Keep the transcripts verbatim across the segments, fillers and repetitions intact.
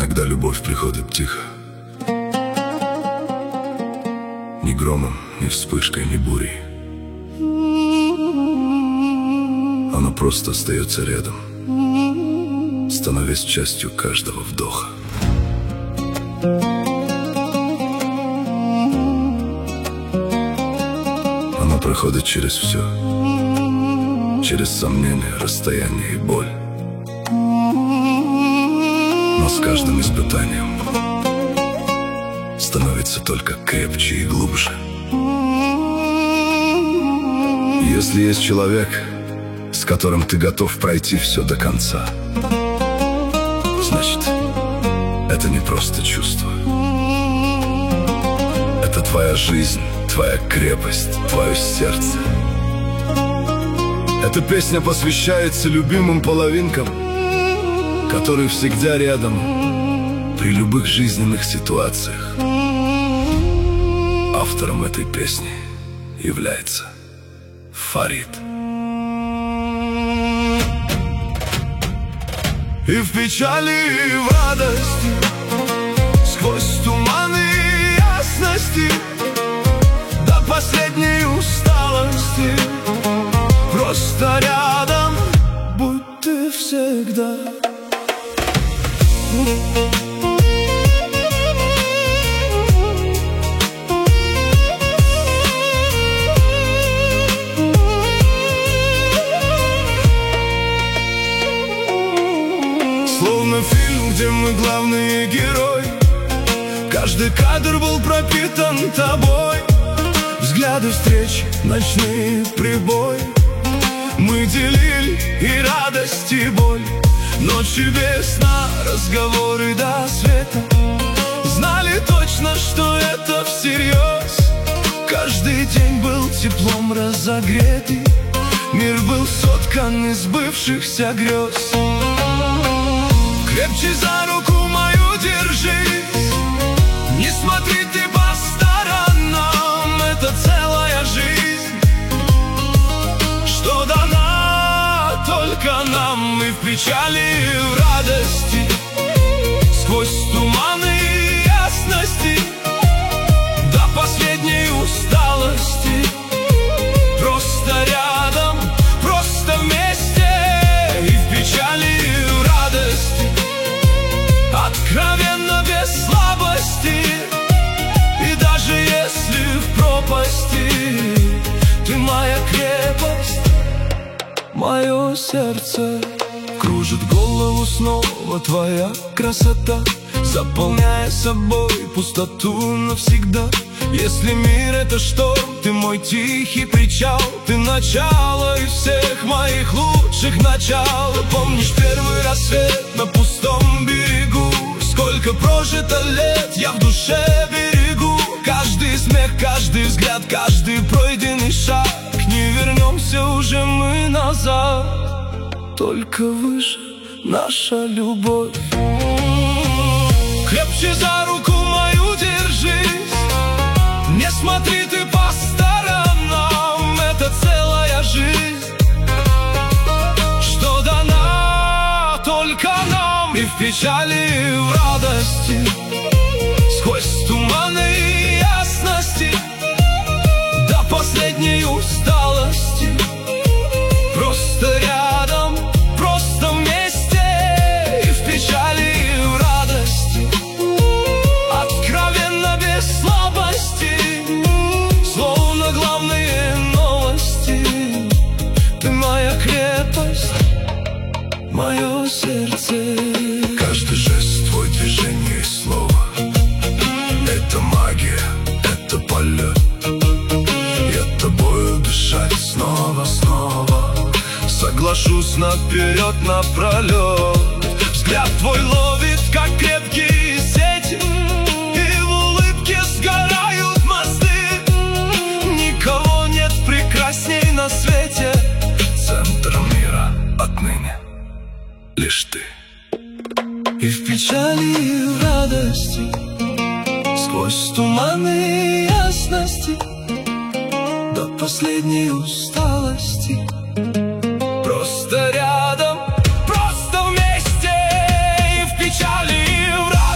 Иногда любовь приходит тихо, ни громом, ни вспышкой, ни бурей. Она просто остается рядом, становясь частью каждого вдоха. Она проходит через все, через сомнения, расстояние и боль. Но с каждым испытанием становится только крепче и глубже. Если есть человек, с которым ты готов пройти все до конца, значит, это не просто чувство. Это твоя жизнь, твоя крепость, твое сердце. Эта песня посвящается любимым половинкам, которые всегда рядом при любых жизненных ситуациях. Автором этой песни является Фарид. И в печали, и в радости, сквозь туманы и ясности, до последней усталости, просто рядом будь ты всегда. Словно фильм, где мы главные герои, каждый кадр был пропитан тобой. Взгляды встречи, ночные прибои, мы делили и радость, и боль. Ночи без сна, разговоры до света, знали точно, что это всерьез. Каждый день был теплом разогретый, мир был соткан из сбывшихся грез. Крепче за руку мою держись, не смотри ты по сторонам, это целая жизнь, что дана только нам. И в печали, и в радости, сквозь туманы и ясности, до последней усталости, просто рядом, просто вместе. И в печали, и в радости, откровенно, без слабости. И даже если в пропасти, ты моя крепость, мое сердце. Кружит голову снова твоя красота, заполняя собой пустоту навсегда. Если мир это шторм, ты мой тихий причал, ты начало из всех моих лучших начал. Помнишь первый рассвет на пустом берегу? Сколько прожито лет я в душе берегу. Каждый смех, каждый взгляд, каждый пройденный шаг. Не вернемся уже мы назад, только выше наша любовь. Крепче за руку мою держись, не смотри ты по сторонам, это целая жизнь, что дана только нам. И в печали, и в радости, сквозь туманы и ясности, до последней усталости, просто рядом, просто вместе. И в печали, и в радости, откровенно, без слабости, словно главные новости. Ты моя крепость, мое сердце. Каждый жест, твой движение и слово — это магия, это полет. Я тобою дышать снова, снова Соглашусь наперед, напролет. Взгляд твой ловит, как крепкие сети, и в улыбке сгорают мосты. Никого нет прекрасней на свете, центром мира отныне лишь ты. и в печали, и в радости, сквозь туманы и ясности, до последней усталости, просто рядом, просто вместе. И в печали, и в радости,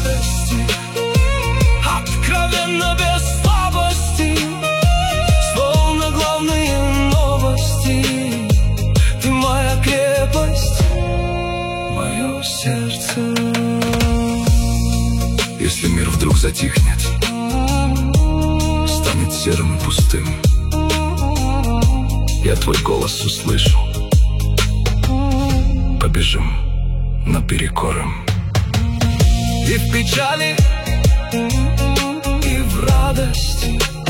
сердце. Если мир вдруг затихнет, станет серым и пустым, я твой голос услышу. Побежим наперекор им. И в печали, и в радости